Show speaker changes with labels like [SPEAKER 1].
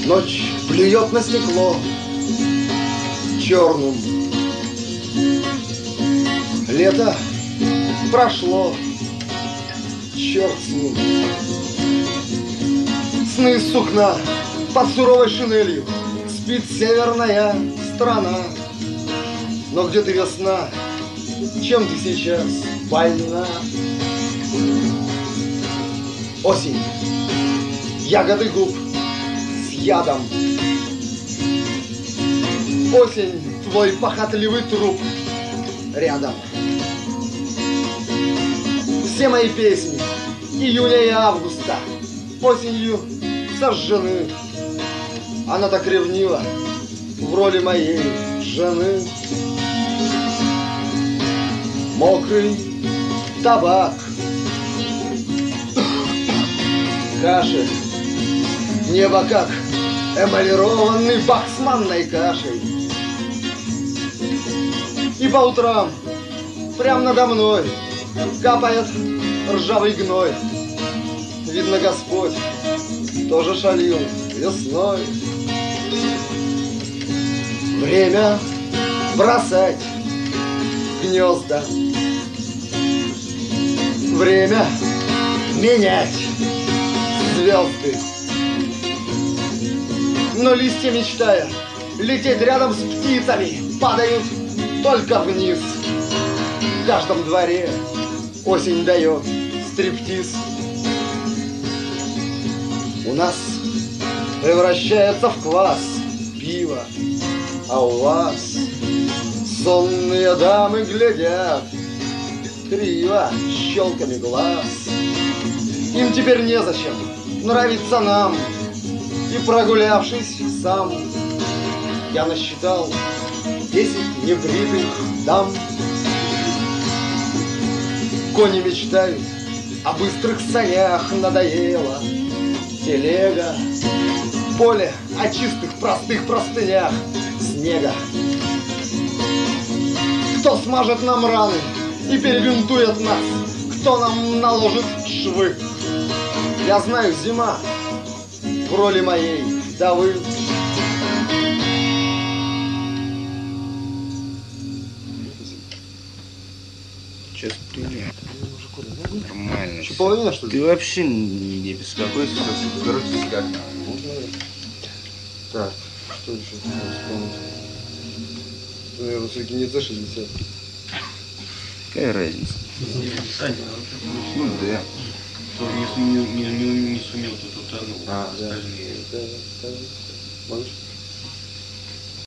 [SPEAKER 1] Ночь плюет на стекло черным. Лето прошло, черт с ним. Сны из сукна под суровой шинелью спит северная страна. Но где ты, весна? Чем ты сейчас больна? Осень, ягоды губ с ядом. Осень, твой похотливый труп рядом. Все мои песни июня и августа осенью сожжены. Она так ревнива в роли моей жены. Мокрый табак, кашель, небо как эмалированный бак с манной кашей. И по утрам прям надо мной капает ржавый гной. Видно, Господь тоже шалил весной. Время бросать гнезда, время менять звезды. Но листья, мечтая лететь рядом с птицами, падают только вниз. В каждом дворе осень дает стриптиз. У нас превращается в квас пиво, а у вас сонные дамы глядят криво щелками глаз. Им теперь незачем нравиться нам. И прогулявшись сам, я насчитал 10 небритых дам. Кони мечтают о быстрых санях, надоело телега. Поле о чистых простых простынях снега. Кто смажет нам раны и перебинтует нас? Кто нам наложит швы? Я знаю, зима в роли моей вдовы.
[SPEAKER 2] Сейчас приедем. Нормально.
[SPEAKER 1] Еще половина, что ли?
[SPEAKER 2] Ты вообще не беспокойся, короче, как.
[SPEAKER 1] Так, что еще вспомнить? Наверное, все-таки не Ц-60.
[SPEAKER 2] Какая разница? Ну да.
[SPEAKER 3] Кто не сумел, то тот утонул.
[SPEAKER 1] Да.
[SPEAKER 3] Остальные.
[SPEAKER 1] Можешь?